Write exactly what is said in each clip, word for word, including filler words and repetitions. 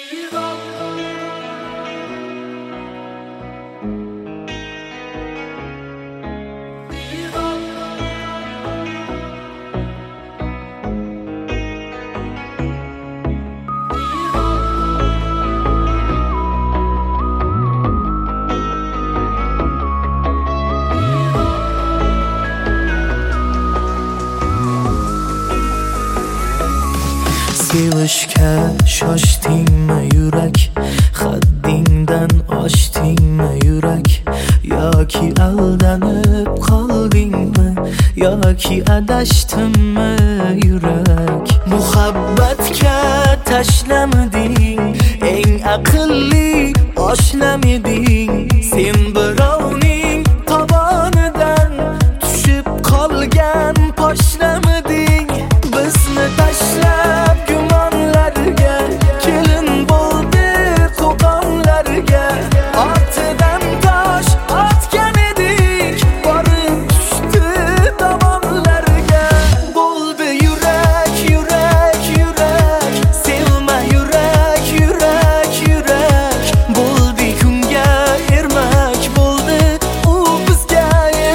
Sevishga shoshdingmi yurak, haddingdan oshdingmi yurak, yoki aldanib qoldingmi, yoki adashdimmi yurak. Muhabbatga tashlamiding, eng aqlli oshnamiding, sen birovning tovonidan tushib qolgan poshnamiding. Bizni tashlab gumonlarga, kelin bo'ldi qo'qonlarga, ortidan tosh otgan edik, borib tushdi tomonlarga. Bo'ldi yurak, yurak, yurak, sevma yurak, yurak, yurak. Bo'ldi kunga ermak, bo'ldi u bizga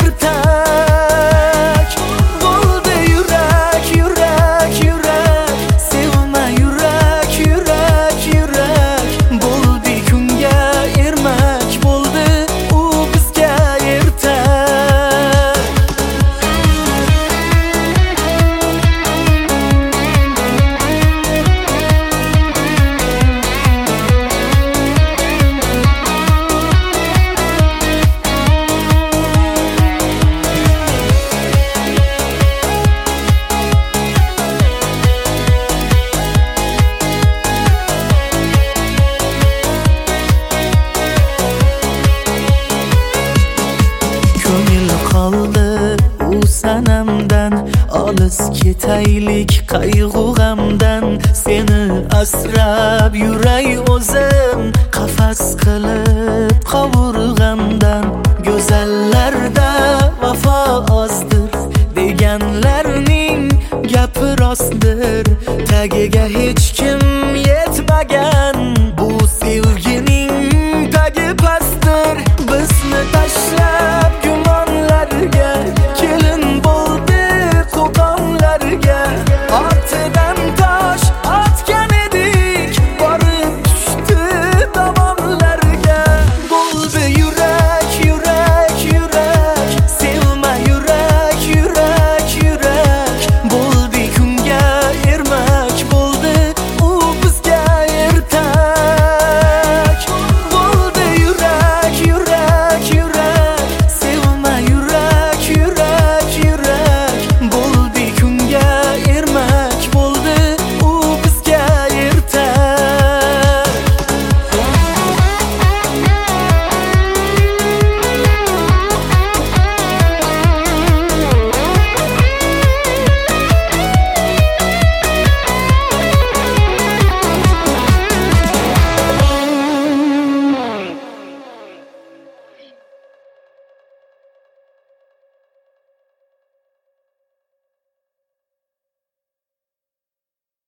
ertak. Bo'ldi yurak, yurak, yurak, sevma yurak, yurak, yurak. Bo'ldi kunga ermak, bo'ldi u bizga ertak. Ko'ngil qoldi u sanamdan, olis ketaylik qayg'u g'amdan. Seni asrab yuray o'zim, qafas qilib qovurg'amdan. Go'zallarda vafo ozdir, deganlarning gapi rostdir. Tagiga hech kim